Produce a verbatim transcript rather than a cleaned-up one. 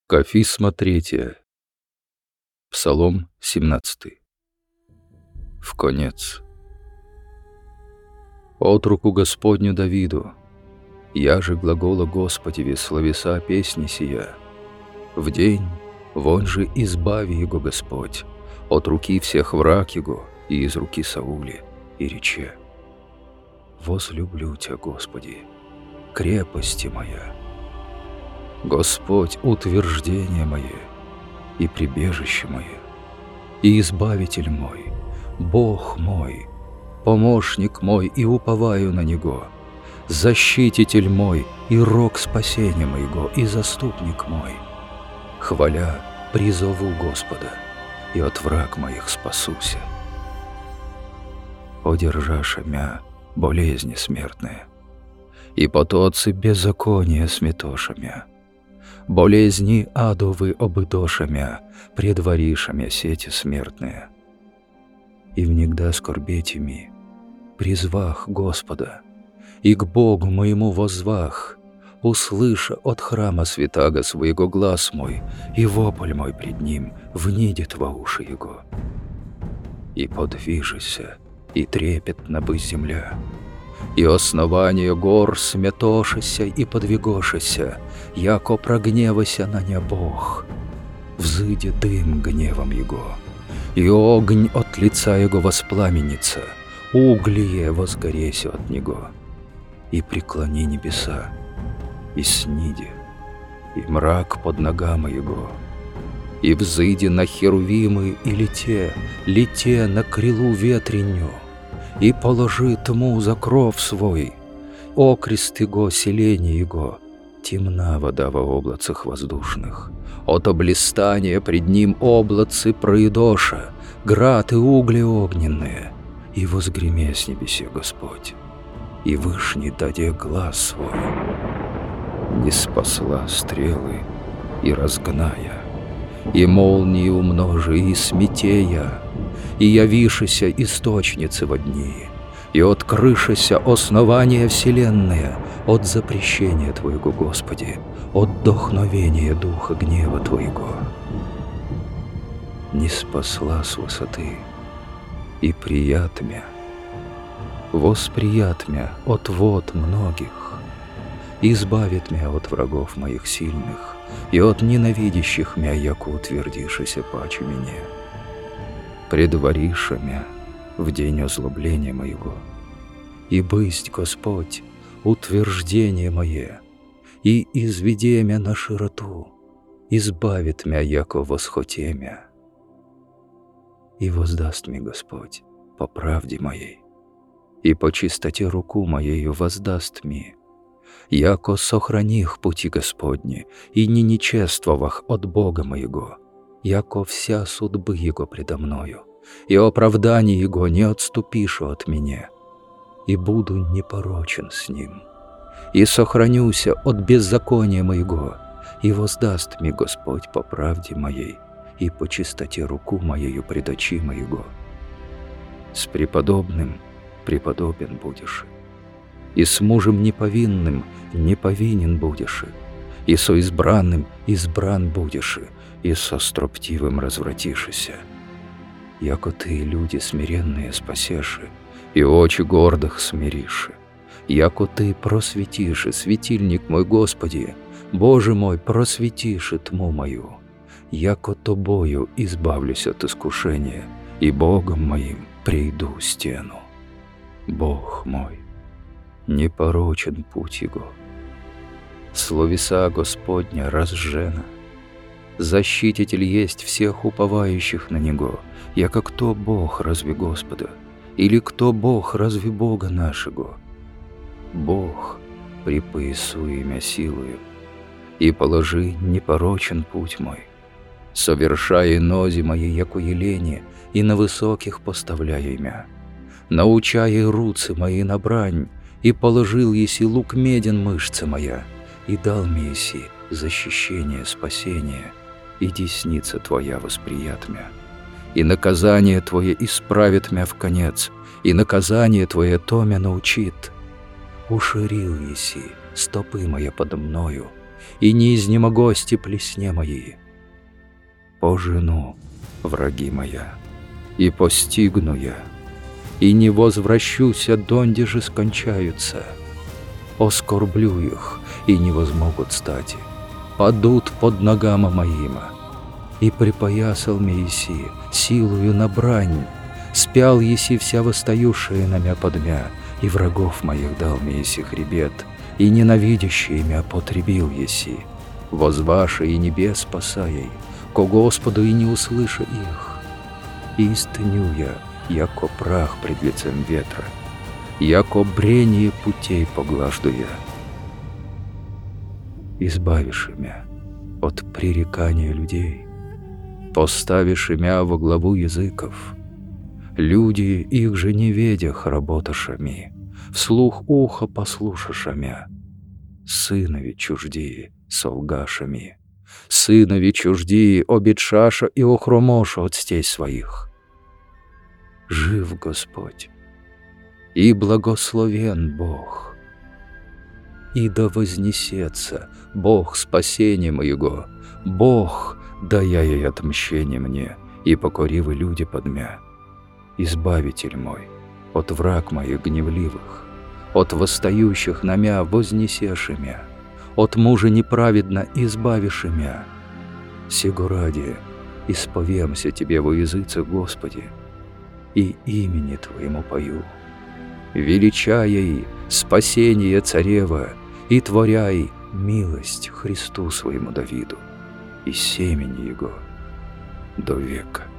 Кафисма третья. Псалом семнадцатый. В конец. От руку Господню Давиду, я же глагола Господеве словеса песни сия. В день, вон же избави его Господь от руки всех враг его и из руки Саули, и рече: возлюблю Тебя, Господи, крепости моя. Господь, утверждение мое и прибежище мое, и избавитель мой, Бог мой, помощник мой, и уповаю на Него, защититель мой, и рог спасения моего, и заступник мой. Хваля, призову Господа, и от враг моих спасуся. Одержаша мя болезни смертные, и потоцы беззакония сметоша мя. Болезни адовы обыдоша мя, предвариша мя сети смертные. И внегда скорбете ми, призвах Господа, и к Богу моему воззвах, услыша от храма святаго своего глаз мой, и вопль мой пред Ним внидет во уши Его. И подвижися, и трепетна бы земля, и основание гор сметошися и подвигошися, яко прогневася на ня Бог. Взыди дым гневом Его, и огонь от лица Его воспламенится, углие возгоресе от Него. И преклони небеса, и сниди, и мрак под ногами Его. И взыди на херувимы, и лете, лете на крилу ветреню, и положи тьму за кров свой, окрест Его, селение Его, темна вода во облацах воздушных, от облистания пред Ним облацы проидоша, град и угли огненные, и возгреме с небесе Господь, и вышний даде глаз свой, не спасла стрелы и разгная, и молнии умножи, и смятея, и явишися источницы во дни, и открышися основания вселенная от запрещения Твоего, Господи, от вдохновения духа гнева Твоего. Не спасла с высоты, и прият мя, восприят мя от вод многих, избавит мя от врагов моих сильных, и от ненавидящих мя, яко утвердишися паче меня. Предвариша мя в день озлобления моего, и бысть, Господь, утверждение мое, и изведе мя на широту, избавит мя, яко восхоте мя. И воздаст мне Господь по правде моей, и по чистоте руку моею воздаст мне, яко сохраних пути Господни, и не нечествовах от Бога моего, яко вся судьбы Его предо мною, и оправдание Его не отступишу от меня, и буду непорочен с Ним, и сохранюся от беззакония моего, и воздаст мне Господь по правде моей, и по чистоте руку моею пред очи моего. С преподобным преподобен будешь, и с мужем неповинным неповинен будешь, и со избранным избран будешь, и со строптивым развратишися. Яко Ты люди смиренные спасеши, и очи гордых смиришь. Яко Ты просветишь светильник мой, Господи, Боже мой, просветишь тьму мою. Яко Тобою избавлюсь от искушения, и Богом моим прийду стену. Бог мой, непорочен путь Его, словеса Господня разжена. Защититель есть всех уповающих на Него, яко кто Бог разве Господа, или кто Бог разве Бога нашего? Бог, припоясуй имя силою, и положи непорочен путь мой, совершая нози мои, яко елени, и на высоких поставляя имя, научая руцы мои на брань, и положил еси лук меден мышцы моя, и дал мне еси защищение, спасение, и десница Твоя восприят мя, и наказание Твое исправит мя в конец, и наказание Твое то мя научит. Уширил еси стопы моя подо мною, и не изнемогости плесне мои. Пожену, враги моя, и постигну я, и не возвращуся, донде же скончаются. Оскорблю их, и не возмогут стати, падут под ногама моима. И припоясал me еси силою на брань, спял еси вся восстающая на мя подмя, и врагов моих дал мне еси хребет, и ненавидящие мя потребил еси, возваше и небес спасаей, ко Господу и не услыша их. И истыню я, яко прах пред лицем ветра, яко брение путей поглажду я. Избавишь мя от пререкания людей, поставишь мя во главу языков. Люди, их же не ведях, работашами, вслух ухо послушашамя. Сынови чуждии, солгашами, сынови чуждии, обидшаша и охромоша от стей своих. Жив Господь, и благословен Бог, и да вознесется Бог спасения моего, Бог, дая ей отмщение мне, и покоривы люди подмя. Избавитель мой, от враг моих гневливых, от восстающих на мя вознесеши мя, от мужа неправедно избавиши мя. Сего ради исповемся Тебе во языцах, Господи, и имени Твоему пою, величай спасение царева и творяй милость Христу своему Давиду и семени Его до века.